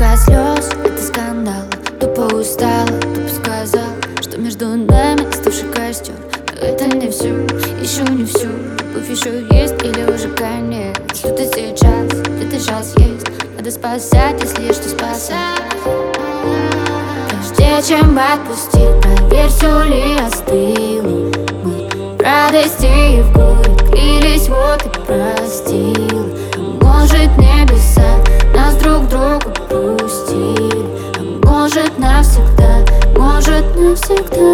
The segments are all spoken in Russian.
Столько слез, это скандал. Тупо устала, тупо сказал, что между нами остывший костер. Но это не все, еще не все. Любовь еще есть или уже конец? Что-то сейчас, где-то сейчас есть. Надо спасать, если есть что спасать. Прежде чем отпустить, проверь, все ли остыло. Мы в радости и в горе клялись, вот и простила. Может, небеса нас друг другу пустили, а может, навсегда, может, навсегда.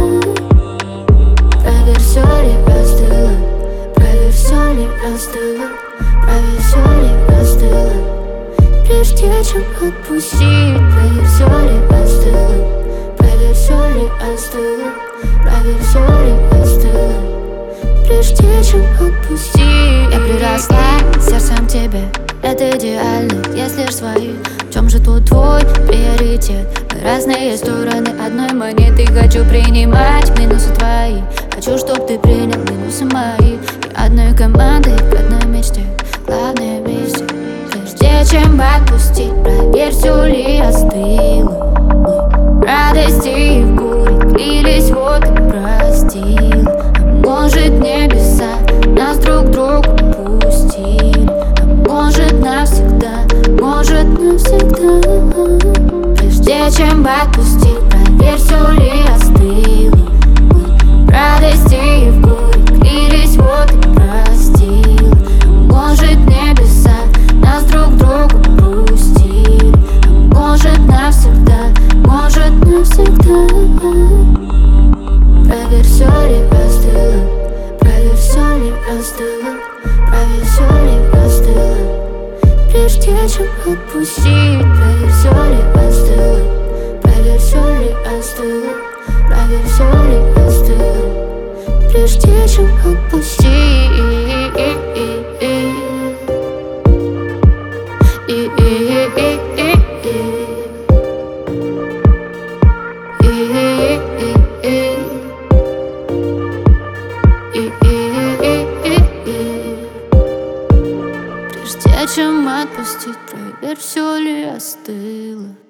Проверь, все ли остыло, проверь, все ли остыло, проверь, все ли остыло. Прежде чем отпустить, проверь, все ли остыло, проверь, все ли остыло, проверь, все ли остыло. Прежде чем отпустить. Я приросла сердцем к тебе, это идеально, если лишь свои. В чем же тут твой приоритет? Мы разные стороны одной монеты. Хочу принимать минусы твои, хочу, чтоб ты принял минусы мои. И одной командой к одной мечте, главное вместе. Прежде чем отпустить, проверь, все ли остыло. Мы в радости и в горе клялись, вот и простила. А может, небеса нас друг другу пустили, а может, навсегда, может, навсегда. Прежде чем отпустить, проверь, все ли остыло. Мы в радости и в горе клялись, вот и простила. А может, небеса нас друг другу пустили, а может, навсегда, может, навсегда. Проверь, все ли остыло, проверь, все ли остыло, проверь, все ли остыло. Прежде чем отпустить, проверь, все ли остыло, проверь, все ли остыло, проверь, все ли остыло. Прежде чем отпустить. Прежде чем отпустить, проверь, все ли остыло.